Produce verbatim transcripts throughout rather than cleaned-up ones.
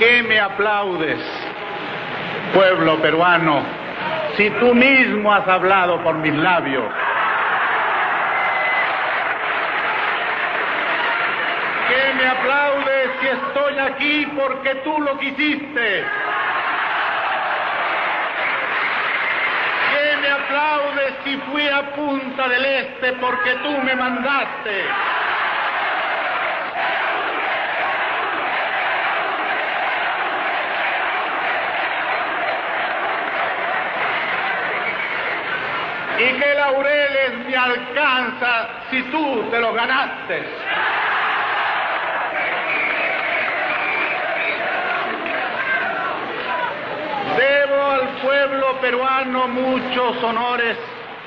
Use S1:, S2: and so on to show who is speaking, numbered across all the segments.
S1: qué me aplaudes, pueblo peruano, si tú mismo has hablado por mis labios? ¿Qué me aplaudes si estoy aquí porque tú lo quisiste? ¿Qué me aplaudes si fui a Punta del Este porque tú me mandaste? ¿Y qué laureles me alcanza si tú te los ganaste? Debo al pueblo peruano muchos honores,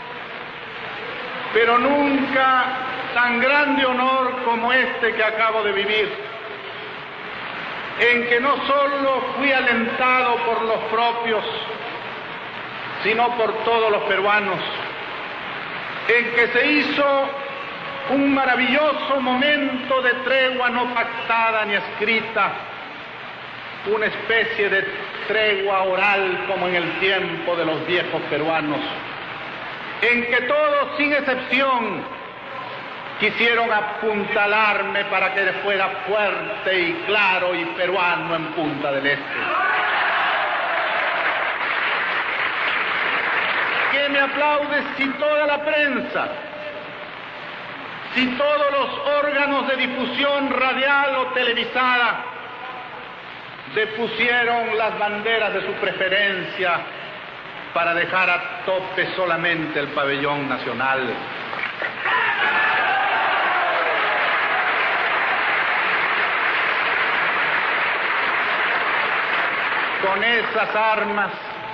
S1: pero nunca tan grande honor como este que acabo de vivir, en que no solo fui alentado por los propios, sino por todos los peruanos, en que se hizo un maravilloso momento de tregua no pactada ni escrita, una especie de tregua oral como en el tiempo de los viejos peruanos, en que todos, sin excepción, quisieron apuntalarme para que fuera fuerte y claro y peruano en Punta del Este. ¿Qué me aplaudes si toda la prensa, si todos los órganos de difusión radial o televisada depusieron las banderas de su preferencia para dejar a tope solamente el pabellón nacional? Con esas armas,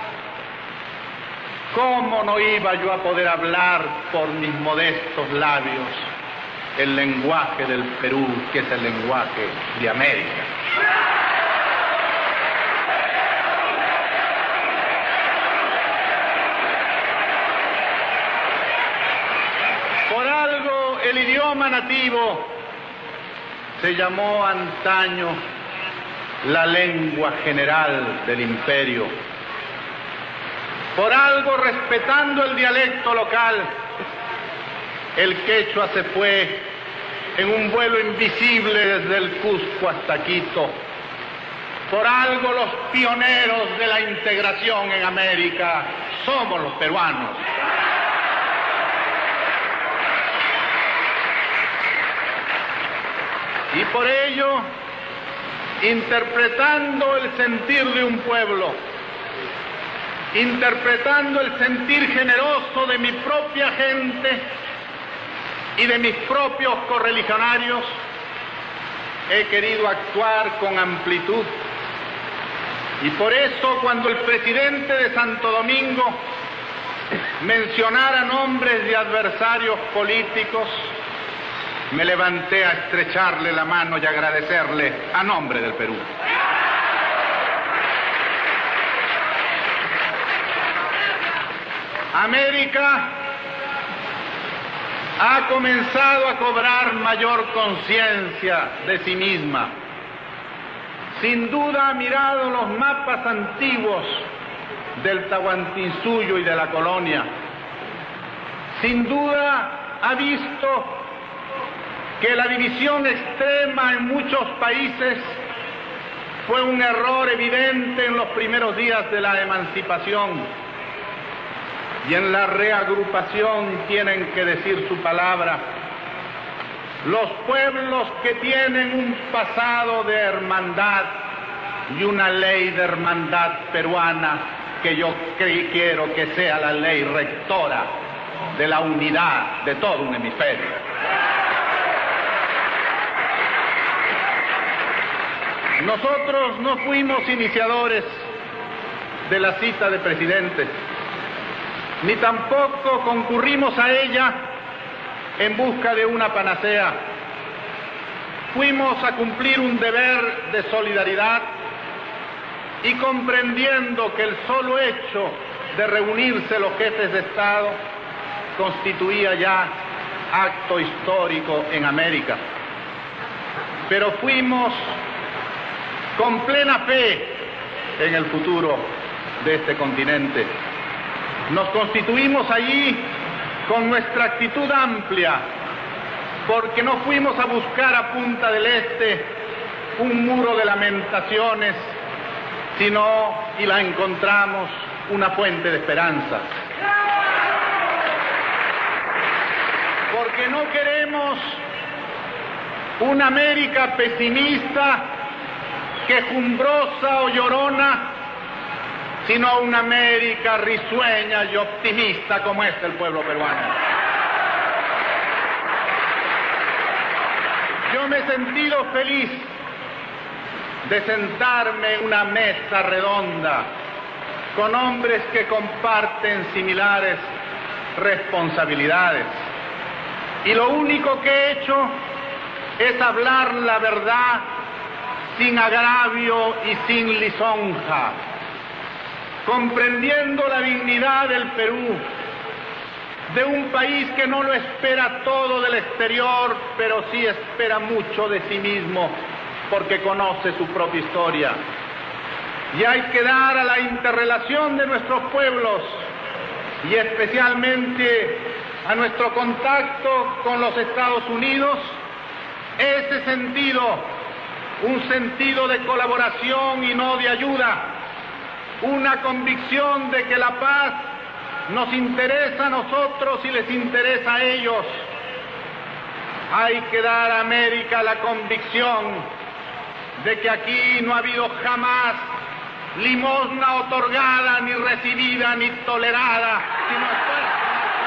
S1: ¿cómo no iba yo a poder hablar por mis modestos labios el lenguaje del Perú, que es el lenguaje de América? Por algo el idioma nativo se llamó antaño la lengua general del imperio. Por algo, respetando el dialecto local, el quechua se fue en un vuelo invisible desde el Cusco hasta Quito. Por algo, los pioneros de la integración en América somos los peruanos. Y por ello, interpretando el sentir de un pueblo, interpretando el sentir generoso de mi propia gente y de mis propios correligionarios, he querido actuar con amplitud. Y por eso, cuando el presidente de Santo Domingo mencionara nombres de adversarios políticos, me levanté a estrecharle la mano y agradecerle a nombre del Perú. América ha comenzado a cobrar mayor conciencia de sí misma. Sin duda ha mirado los mapas antiguos del Tahuantinsuyo y de la colonia. Sin duda ha visto que la división extrema en muchos países fue un error evidente en los primeros días de la emancipación. Y en la reagrupación tienen que decir su palabra los pueblos que tienen un pasado de hermandad y una ley de hermandad peruana que yo quiero que sea la ley rectora de la unidad de todo un hemisferio. Nosotros no fuimos iniciadores de la cita de presidentes, ni tampoco concurrimos a ella en busca de una panacea. Fuimos a cumplir un deber de solidaridad y comprendiendo que el solo hecho de reunirse los jefes de Estado constituía ya acto histórico en América. Pero fuimos con plena fe en el futuro de este continente. Nos constituimos allí con nuestra actitud amplia, porque no fuimos a buscar a Punta del Este un muro de lamentaciones, sino, y la encontramos, una fuente de esperanza. Porque no queremos una América pesimista, quejumbrosa o llorona, sino una América risueña y optimista como es el pueblo peruano. Yo me he sentido feliz de sentarme en una mesa redonda con hombres que comparten similares responsabilidades. Y lo único que he hecho es hablar la verdad sin agravio y sin lisonja, comprendiendo la dignidad del Perú, de un país que no lo espera todo del exterior, pero sí espera mucho de sí mismo, porque conoce su propia historia. Y hay que dar a la interrelación de nuestros pueblos, y especialmente a nuestro contacto con los Estados Unidos, ese sentido, un sentido de colaboración y no de ayuda, una convicción de que la paz nos interesa a nosotros y les interesa a ellos. Hay que dar a América la convicción de que aquí no ha habido jamás limosna otorgada, ni recibida, ni tolerada, sino esfuerzo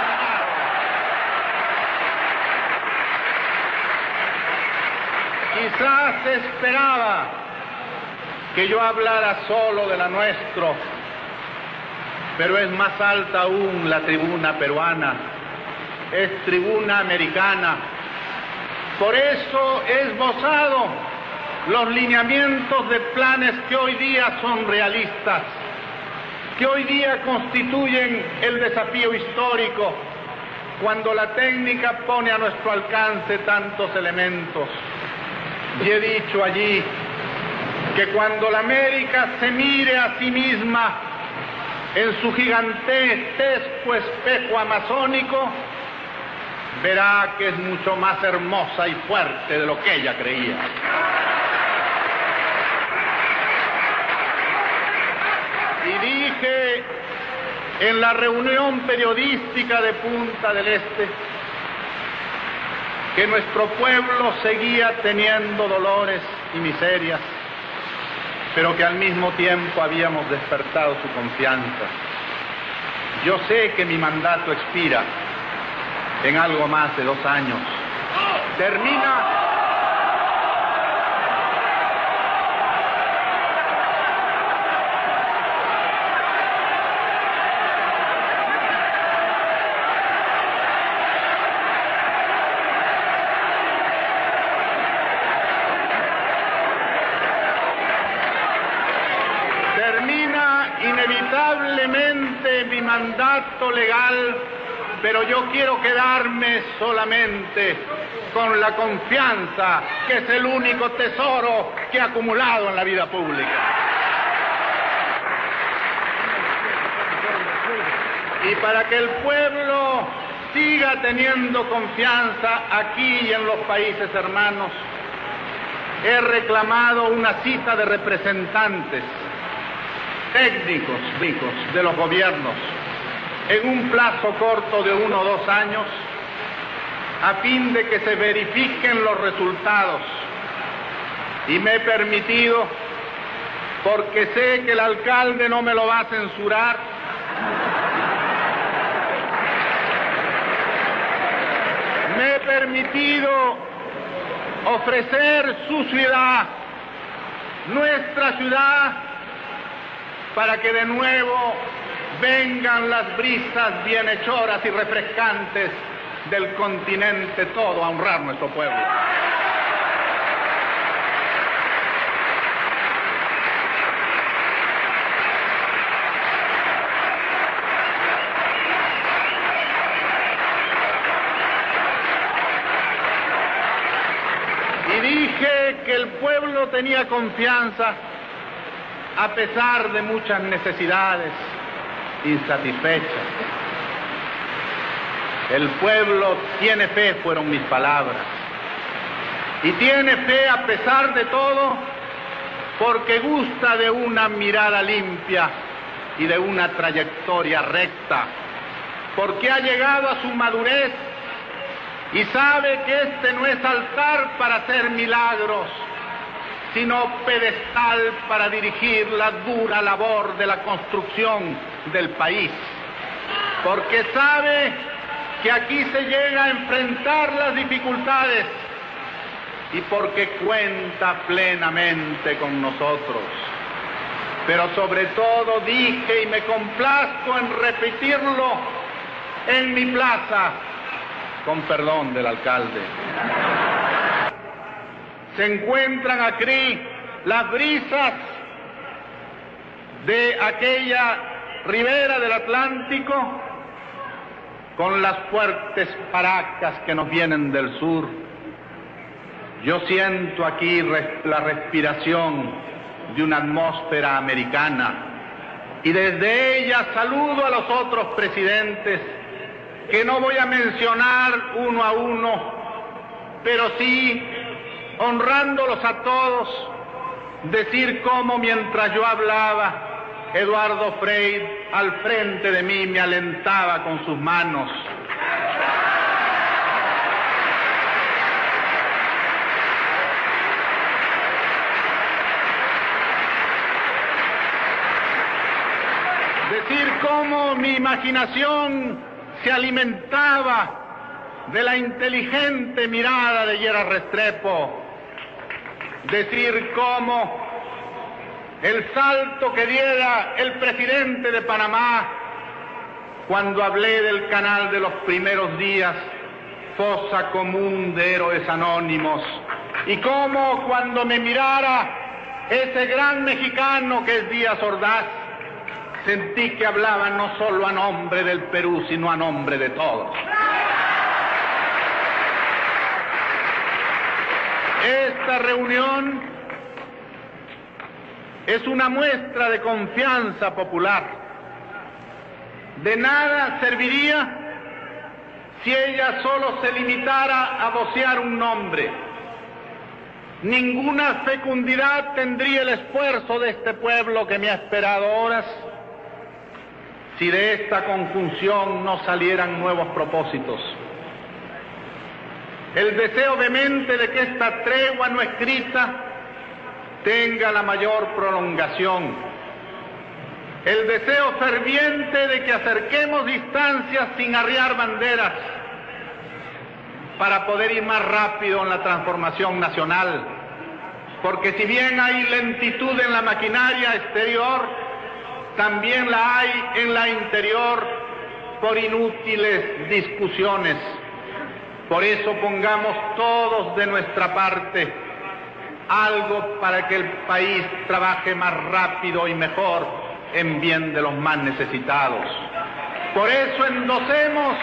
S1: mancomunado. Quizás se esperaba que yo hablara solo de la nuestro, pero es más alta aún la tribuna peruana, es tribuna americana. Por eso he esbozado los lineamientos de planes que hoy día son realistas, que hoy día constituyen el desafío histórico, cuando la técnica pone a nuestro alcance tantos elementos. Y he dicho allí que cuando la América se mire a sí misma en su gigantesco espejo amazónico, verá que es mucho más hermosa y fuerte de lo que ella creía. Y dije en la reunión periodística de Punta del Este que nuestro pueblo seguía teniendo dolores y miserias, pero que al mismo tiempo habíamos despertado su confianza. Yo sé que mi mandato expira en algo más de dos años. Termina inevitablemente mi mandato legal, pero yo quiero quedarme solamente con la confianza, que es el único tesoro que he acumulado en la vida pública. Y para que el pueblo siga teniendo confianza aquí y en los países hermanos, he reclamado una cita de representantes técnicos ricos de los gobiernos en un plazo corto de uno o dos años, a fin de que se verifiquen los resultados. Y me he permitido, porque sé que el alcalde no me lo va a censurar, me he permitido ofrecer su ciudad, nuestra ciudad, para que de nuevo vengan las brisas bienhechoras y refrescantes del continente todo a honrar nuestro pueblo. Y dije sabe que el pueblo tenía confianza a pesar de muchas necesidades insatisfechas. El pueblo tiene fe, fueron mis palabras. Y tiene fe a pesar de todo, porque gusta de una mirada limpia y de una trayectoria recta, porque ha llegado a su madurez y sabe que este no es altar para hacer milagros, sino pedestal para dirigir la dura labor de la construcción del país, porque sabe que aquí se llega a enfrentar las dificultades y porque cuenta plenamente con nosotros. Pero sobre todo dije, y me complazco en repetirlo en mi plaza, con perdón del alcalde, se encuentran aquí las brisas de aquella ribera del Atlántico con las fuertes paracas que nos vienen del sur. Yo siento aquí la respiración de una atmósfera americana y desde ella saludo a los otros presidentes que no voy a mencionar uno a uno, pero sí, honrándolos a todos, decir cómo mientras yo hablaba, Eduardo Frei al frente de mí me alentaba con sus manos. Decir cómo mi imaginación se alimentaba de la inteligente mirada de Lleras Restrepo. Decir cómo el salto que diera el presidente de Panamá cuando hablé del canal de los primeros días, fosa común de héroes anónimos, y cómo cuando me mirara ese gran mexicano que es Díaz Ordaz, sentí que hablaba no solo a nombre del Perú, sino a nombre de todos. Esta reunión es una muestra de confianza popular. De nada serviría si ella solo se limitara a vocear un nombre. Ninguna fecundidad tendría el esfuerzo de este pueblo que me ha esperado horas si de esta conjunción no salieran nuevos propósitos. El deseo vehemente de que esta tregua no escrita tenga la mayor prolongación. El deseo ferviente de que acerquemos distancias sin arriar banderas para poder ir más rápido en la transformación nacional. Porque si bien hay lentitud en la maquinaria exterior, también la hay en la interior por inútiles discusiones. Por eso pongamos todos de nuestra parte algo para que el país trabaje más rápido y mejor en bien de los más necesitados. Por eso endosemos,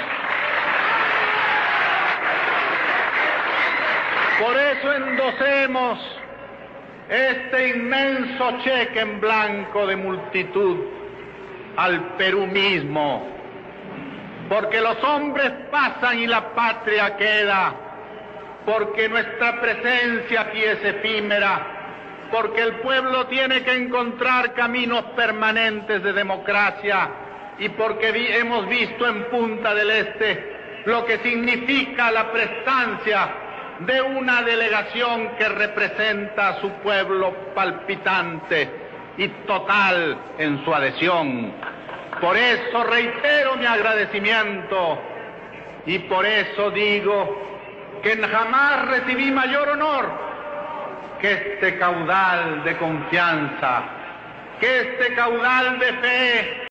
S1: por eso endosemos este inmenso cheque en blanco de multitud al Perú mismo, porque los hombres pasan y la patria queda, porque nuestra presencia aquí es efímera, porque el pueblo tiene que encontrar caminos permanentes de democracia y porque vi- hemos visto en Punta del Este lo que significa la prestancia de una delegación que representa a su pueblo palpitante y total en su adhesión. Por eso reitero mi agradecimiento y por eso digo que jamás recibí mayor honor que este caudal de confianza, que este caudal de fe